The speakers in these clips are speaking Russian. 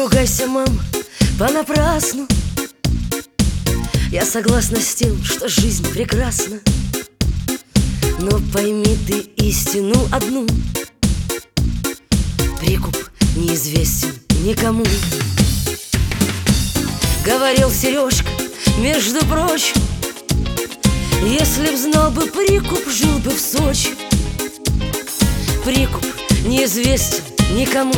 ругайся, мам, понапрасну. Я согласна с тем, что жизнь прекрасна. Но пойми ты истину одну: прикуп неизвестен никому. Говорил Сережка, между прочим, если б знал бы прикуп, жил бы в Сочи. Прикуп неизвестен никому.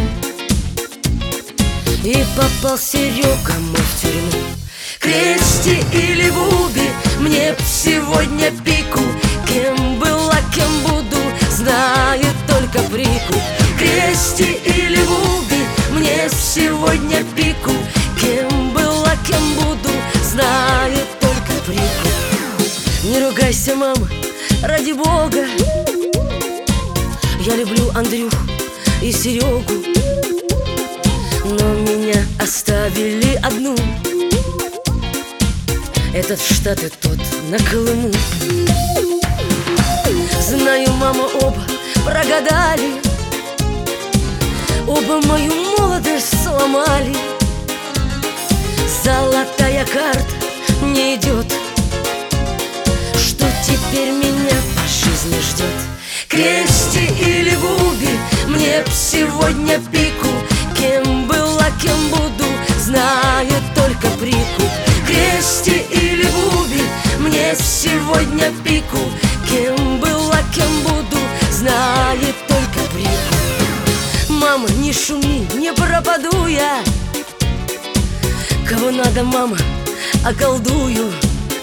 И попал Серега мой в тюрьму. Крести или Буби, мне б сегодня пику. Кем была, кем буду, знает только прикуп. Крести или Буби, мне сегодня пику. Кем была, кем буду, знает только прикуп. Не ругайся, мама, ради Бога. Я люблю Андрюху и Серегу, но меня оставили одну. Этот штат и тот на Колыму. Знаю, мама, оба прогадали, оба мою молодость сломали. Золотая карта не идет. Что теперь меня по жизни ждет? Крести или Буби, мне б сегодня пику. Кем была, кем буду, знает только прикуп. Крести или Буби, мне сегодня пику. Кем была, кем буду, знает только прикуп. Мама, не шуми, не пропаду я. Кого надо, мама, околдую.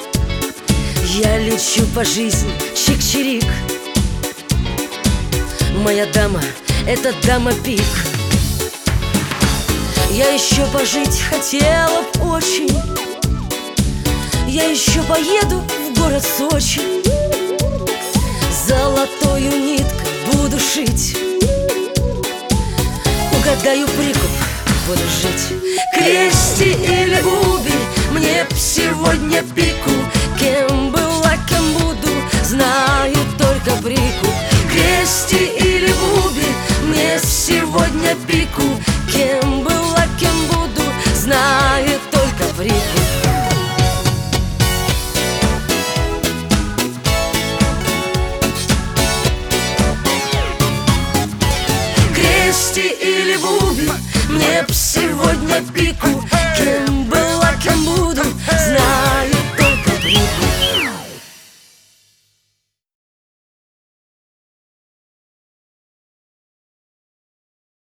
Я лечу по жизни, чик-чирик. Моя дама — это дама пик. Я еще пожить хотела б очень. Я еще поеду в город Сочи. Золотою ниткой буду шить. Угадаю прикуп, буду жить. Крести или Буби, мне б сегодня пику. Кем была, кем буду, знаю только прикуп. Крести или Буби, мне сегодня пику. Кем была, кем буду, знает только прикуп. Крести или Буби, мне б сегодня пику.